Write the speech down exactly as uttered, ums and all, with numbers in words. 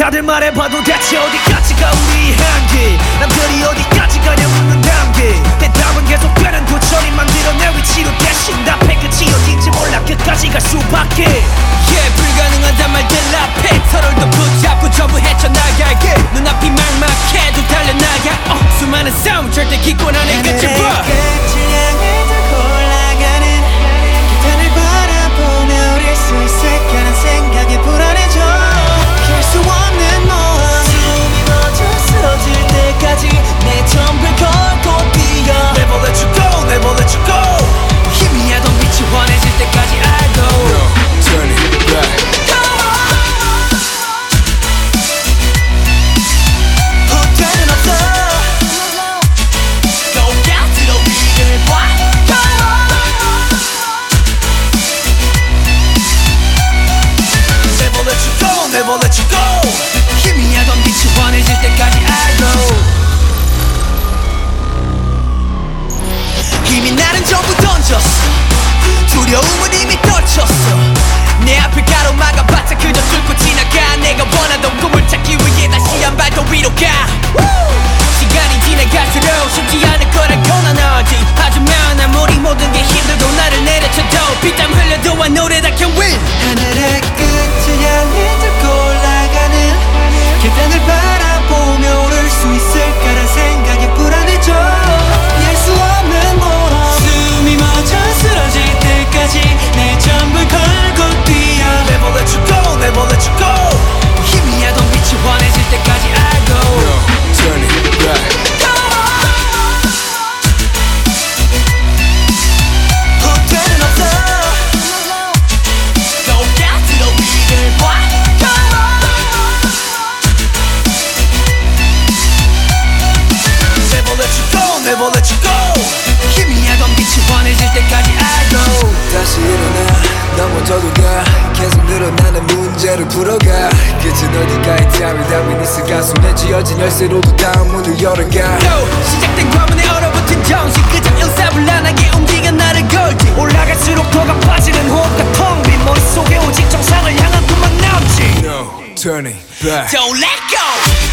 다들 말해봐도 대체 어디까지가 우리 한계 남들이 어디까지 가냐 묻는 단계 대답은 계속되는 도처리 만들어 내 위치로 대신 답해 끝이 어딘지 몰라 끝까지 갈 수밖에 yeah, 불가능하단 말들 앞에 서로를 더 붙잡고 전부 헤쳐나갈게 눈앞이 막막해도 달려나가 uh, 수많은 싸움 절대 기권 안에 끝을 봐 끝을 향해 더 올라가는 계단을 바라보며 우릴 수 있을까란 생각에 불안해져 길 수 없는 모험 숨이 멎어 쓰러질 때까지 내 전부를 걸고 뛰어 Never let you go, never let you go 희미하던 빛이 환해질 때까지 I go no, turn it back 후퇴는 없어 곁으로 위를 봐 Never let you go, never let you go 희미하던 빛이 환해질 때까지 I go 이미 나는 전부 던졌어 두려움은 이미 떨쳤어 내 앞을 가로막아봤자 그저 뚫고 지나가 내가 원하던 꿈을 찾기 위해 다시 한 발 더 위로 가 시간이 지나갈수록 쉽지 않을 거라 고난하지 하지만 아무리 모든 게 힘들고 나를 내려쳐도 피땀 흘려도 I know that I can win 하늘의 끝을 향해 들고 올라가는 계단을 바라보며 오를 수 있을까란 생각에 불안해져 피할 수 없는 모험 숨이 멎어 쓰러질 때까지 내 전부를 걸고 뛰어 Never let you go, never let you go 희미하던 빛이 환해질 때까지 I go no, turn it back 후퇴는 없어 곁으로 위를 봐 Never let you go, never let you go 희미하던 빛이 환해질 때까지 I go 다시 일어나 넘어져도 가 계속 늘어나는 문제를 풀어가 끝은 어디가 있다면 답은 있을 가슴에 쥐어진 열쇠로도 다음 문을 열어가 Yo, 시작된 과문에 얼어붙은 정신 그저 일사불란하게 움직여 나를 걸지 올라갈수록 더 가빠지는 호흡과 텅 빈 머릿속에 오직 정상을 향한 꿈만 남지 no, turn it back Don't let go